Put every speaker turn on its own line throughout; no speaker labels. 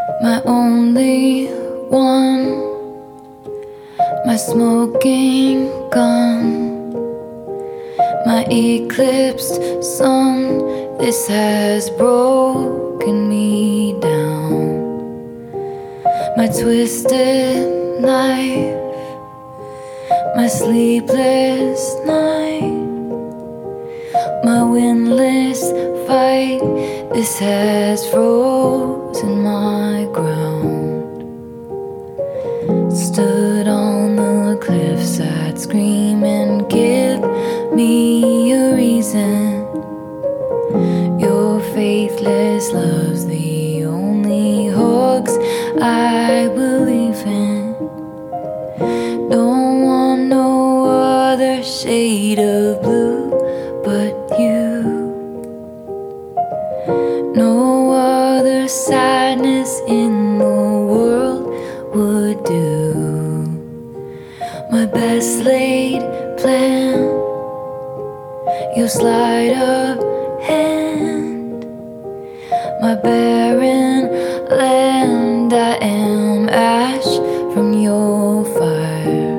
my only one, my smoking gun, my eclipsed sun. This has broken me down. My twisted knife, my sleepless night, my windless fight. This has frozen my ground. Stood on the cliffside screaming, give me a reason. Your faithless love's the only hoax I believe in. Don't want no other shade of blue but you. No other sadness in the world would do. My best laid plan, your sleight of hand, my barren land. I am ash from your fire.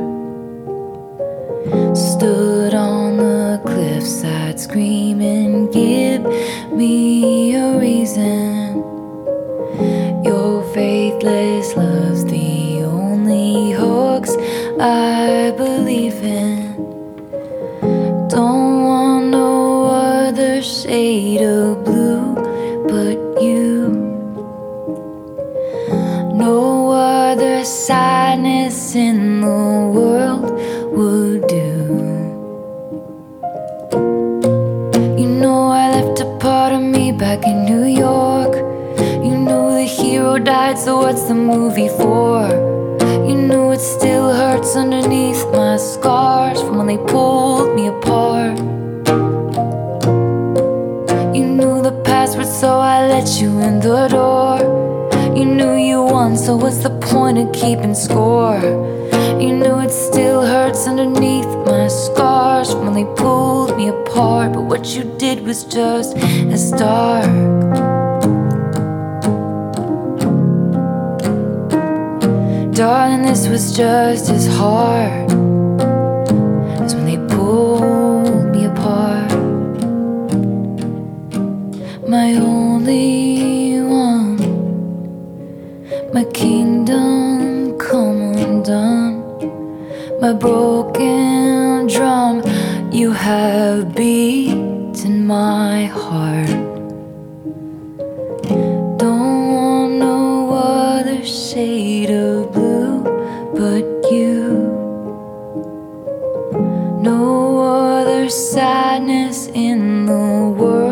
Stood on the cliffside screaming, give me a reason. Your faithless love's the only hoax I believe in. Don't want no other shade of blue but you. No other sadness in the world would do. You know I left a part of me back in New York. You know the hero died, so what's the movie for? You know it still hurts underneath my scars from when they pulled me apart. You knew the password, so I let you in the door. You knew you won, so what's the point of keeping score? You knew it still hurts underneath my scars from when they pulled me apart. But what you did was just as dark. Darling, this was just as hard as when they pulled me apart. My only one, my kingdom come undone, my broken drum. You have beaten my heart. Don't want no other shade of blue but you. No other sadness in the world